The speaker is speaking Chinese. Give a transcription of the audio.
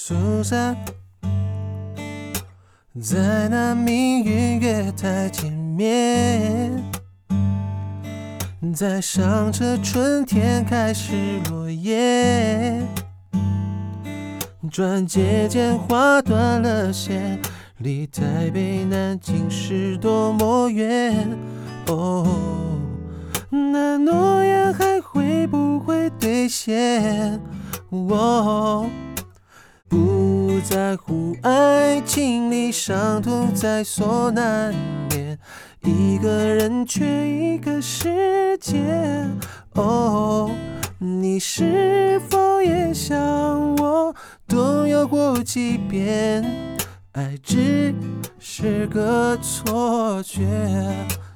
苏珊，在那命运月台见面，在上着春天开始落叶，转接间划断了线，离台北南京是多么远。哦，那诺言还会不会兑现？哦，不在乎爱情里伤痛在所难免，一个人却一个世界。哦，你是否也像我动摇过几遍？爱只是个错觉。